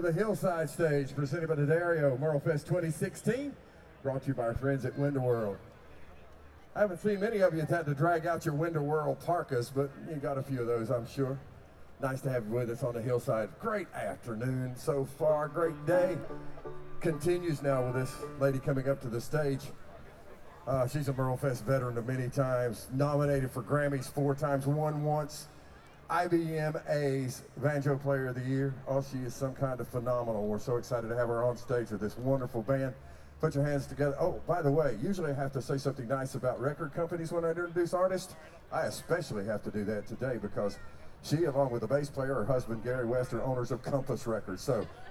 The Hillside Stage, presented by D'Addario, Merlefest 2016, brought to you by our friends at Winter World. I haven't seen many of you had to drag out your Winter World parkas, but you got a few of those, I'm sure. Nice to have you with us on the Hillside. Great afternoon so far, great day. Continues now with this lady coming up to the stage. She's a Merlefest veteran of many times, nominated for Grammys 4 times, won once. IBM A's Banjo Player of the Year. Oh, she is some kind of phenomenal. We're so excited to have her on stage with this wonderful band. Put your hands together. Oh, by the way, usually I have to say something nice about record companies when I introduce artists. I especially have to do that today because she, along with the bass player, her husband, Gary West, are owners of Compass Records. So